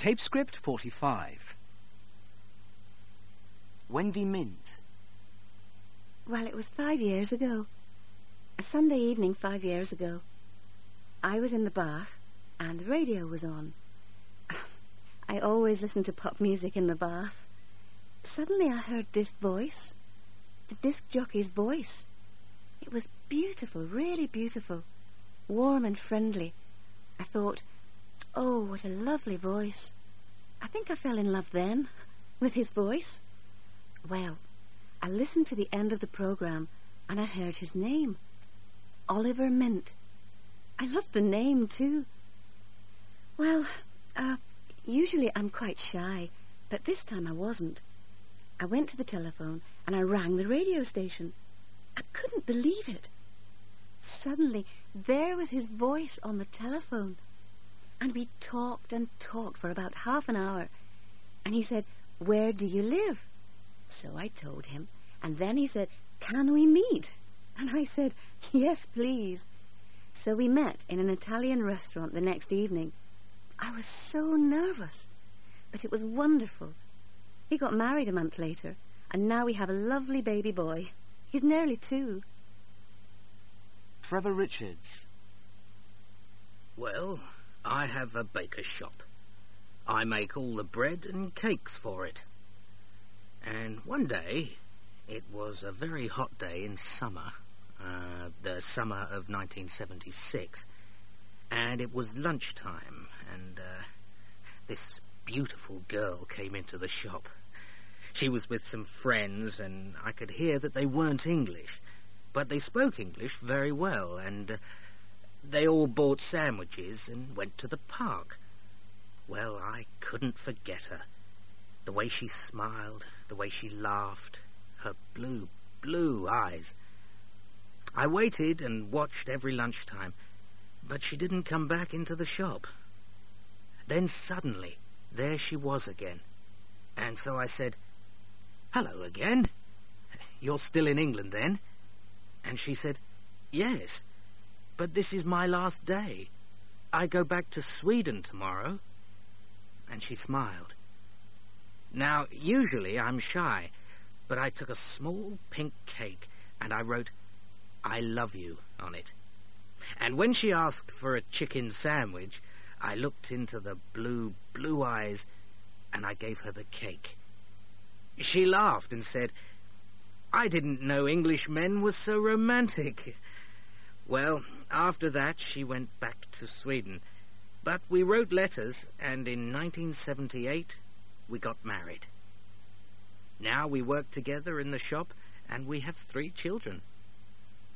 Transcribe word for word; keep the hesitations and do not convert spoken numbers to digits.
Tape script forty-five. Wendy Mint. Well, it was five years ago. A Sunday evening five years ago. I was in the bath and the radio was on. I always listen to pop music in the bath. Suddenly I heard this voice. The disc jockey's voice. It was beautiful, really beautiful. Warm and friendly. I thought, oh, what a lovely voice. I think I fell in love then, with his voice. Well, I listened to the end of the programme and I heard his name. Oliver Mint. I loved the name too. Well, uh, usually I'm quite shy, but this time I wasn't. I went to the telephone and I rang the radio station. I couldn't believe it. Suddenly, there was his voice on the telephone. And we talked and talked for about half an hour. And he said, where do you live? So I told him. And then he said, can we meet? And I said, yes, please. So we met in an Italian restaurant the next evening. I was so nervous, but it was wonderful. He got married a month later, and now we have a lovely baby boy. He's nearly two. Trevor Richards. Well, I have a baker's shop. I make all the bread and cakes for it. And one day, it was a very hot day in summer, uh, the summer of nineteen seventy-six, and it was lunchtime, and uh, this beautiful girl came into the shop. She was with some friends, and I could hear that they weren't English, but they spoke English very well, and uh, they all bought sandwiches and went to the park. Well, I couldn't forget her. The way she smiled, the way she laughed, her blue, blue eyes. I waited and watched every lunchtime, but she didn't come back into the shop. Then suddenly, there she was again. And so I said, hello again. You're still in England then? And she said, yes, but this is my last day. I go back to Sweden tomorrow. And she smiled. Now, usually I'm shy, but I took a small pink cake and I wrote, I love you on it. And when she asked for a chicken sandwich, I looked into the blue, blue eyes and I gave her the cake. She laughed and said, I didn't know English men were so romantic. Well, after that she went back to Sweden, but we wrote letters, and in nineteen seventy-eight we got married. Now we work together in the shop, and we have three children.